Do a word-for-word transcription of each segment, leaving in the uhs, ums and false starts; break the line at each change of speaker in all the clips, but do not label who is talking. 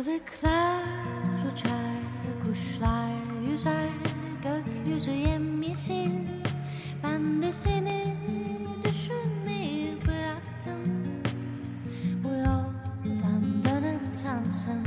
Çığlıklar uçar, kuşlar yüzer, gökyüzü yemyeşil. Ben de seni düşünmeyi bıraktım. Bu yoldan dönen şansın.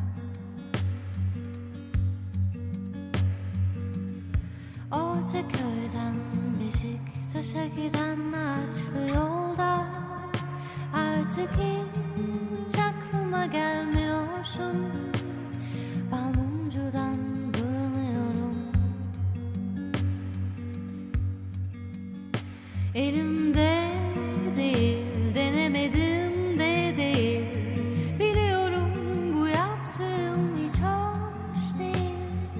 Ortaköy'den Beşiktaş'a giden ağaçlı yolda artık hiç aklıma gelmiyorsun. Balmumcudan bulunuyorum. Elimde değil, denemedim de değil. Biliyorum bu yaptığım hiç hoş değil.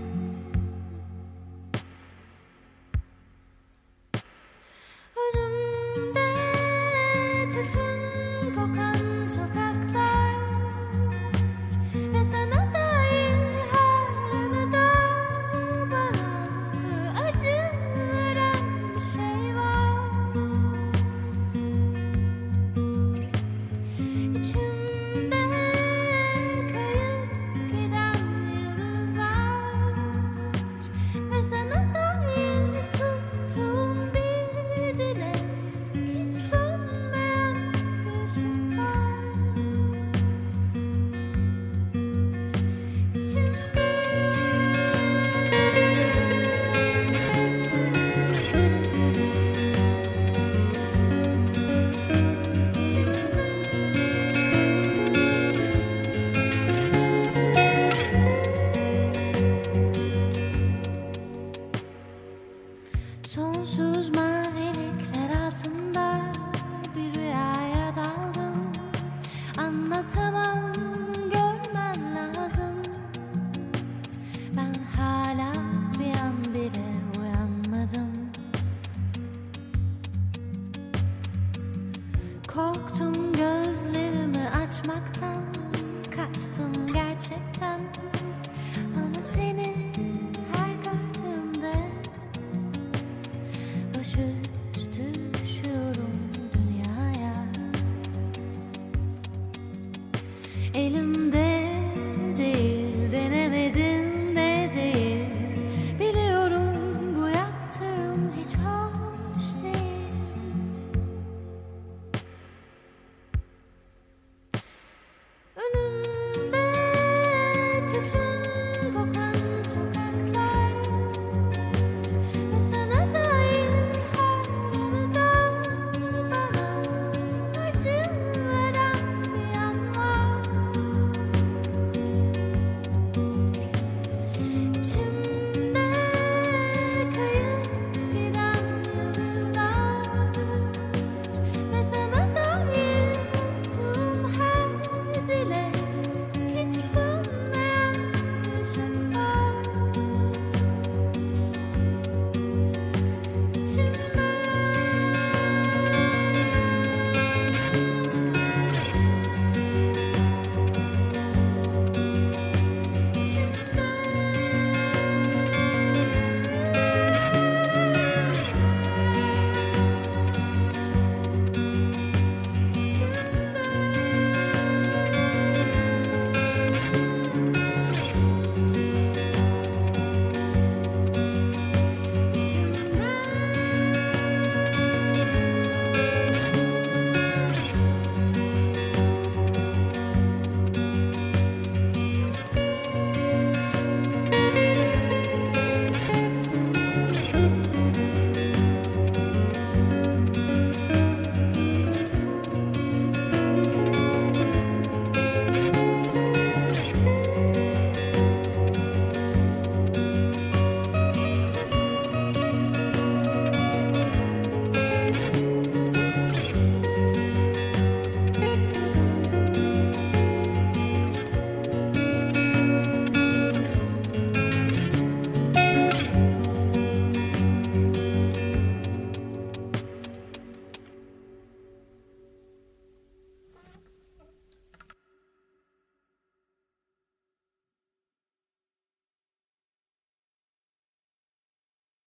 Önümde tütün kokan sokaklar ve sana dair her anıda bana acı veren bir şey var. İçimde kayıp giden yıldızlar ve sana dair tuttuğum bir dilek, hiç sönmeyen bir ışık var. Sonsuz mavilikler altında bir rüyaya daldım. Anlatamam, görmen lazım. Ben hala bir an bile uyanmadım. Korktum gözlerimi açmaktan, kaçtım gerçekten.